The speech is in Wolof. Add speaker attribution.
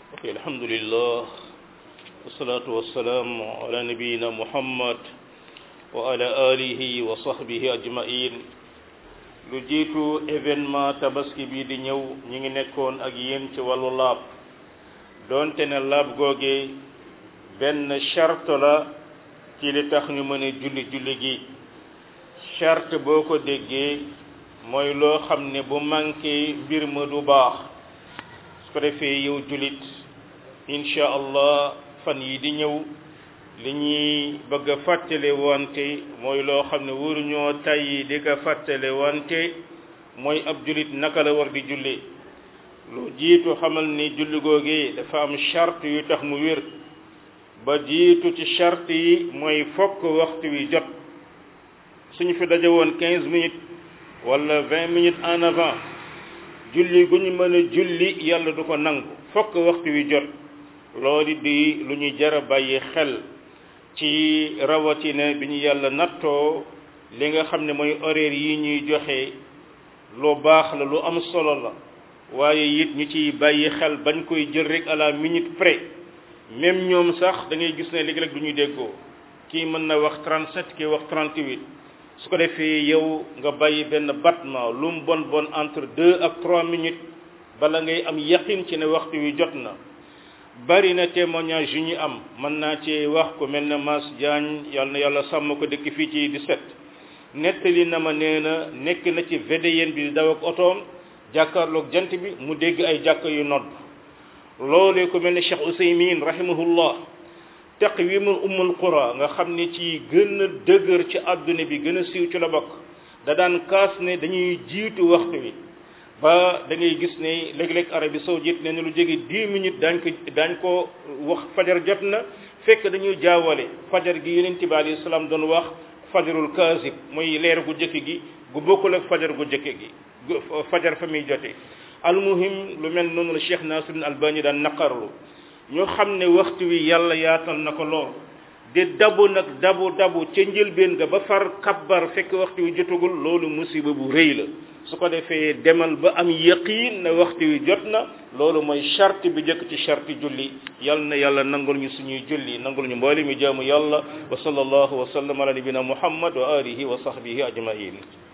Speaker 1: Okay, alhamdulillah, wassalatu wassalamu ala nabiyyina Muhammad wa ala alihi wa sahbihi ajma'in. Lu jiitu événement tabaski bi di ñëw ñi ngi nekkoon ak yéen ci wàllu laab doonte ne laab googe benn charte la ci li tax ñu mën a julli gi charte boo ko déggee mooy loo xam ne bu manqué mbir ma du baax su ko defee yow jullit incha allah fan yi di ñëw li ñuy bëgg a fàttale wante mooy loo xam ne waruñoo tàyyi di ko fàttale wante mooy ab jullit naka la war di julli lu jiitu xamal ni julli googee dafa am charte yu tax mu wér ba jiitu ci charte yi mooy fokk waxtu wi jot suñu fi daje woon 15 minutes wala 20 minutes en avant julli gu ñu mën a julli yàlla du ko nangu fokk waxtu wi jot loolu di lu ñu jar a bàyyi xel ci rawatina bi ñu yàlla nattoo li nga xam ne mooy horaire yi ñuy joxe lu baax la lu am solo la waaye it ñu ciy bàyyi xel bañ koy jël rek à la minute près même ñoom sax da ngay gis ne léegi-léeg du ñuy déggoo kii mën na wax 37 kii wax 38 su ko defee yow nga bàyyi benn battement lu mu bon entre 2 ak 3 minutes bala ngay am yaqin ci ne waxtu wi jot na. bari na témoignage yu ñu am mën naa ci wax ko mel na Mass Diagne yàlla na yàlla sàmm ko dëkk fii ci 17 nettali na ma nee na nekk na ci VDN bi daw ak otoom jàkkaarloog jant bi mu dégg ay jàkka yu nodd loolee ko mel ne Cheikh Ousaymin rahimahullah taqwimul ummul qura nga xam ne ci gën a dëgër ci àdduna bi gën a siiw ci la bokk da daan kaas ne dañuy jiitu waxtu wi ba da ngay gis ne léeg-léeg Arabie saoudite ne lu jege 10 minutes daañ ko wax fajar jot na fekk dañuy jaawale fajar gi yonent bi alayhi salaam doon wax fajarul kaasib mooy leer gu jëkk gi gu bokkul ak fajar gu jëkk gi fajar fa muy jotee almuhim lu mel noonu la Cheikh Nasiruddin Albani daan naqarlu ñoo xam ne waxtu wi yàlla yaatal na ko lool de dabu ca njëlbeen ga ba far kabbar fekk waxtu wi jotagul loolu musiba bu rëy la su ko defee demal ba am yaqiin na waxtu wi jot na loolu mooy charte bi jëkk ci charte julli yal na yàlla nangul ñu suñuy julli nangul ñu mboole mi jaamu yàlla wa sallallahu wa sallam ala nabina muhammad wa alihi wa sahbihi ajmain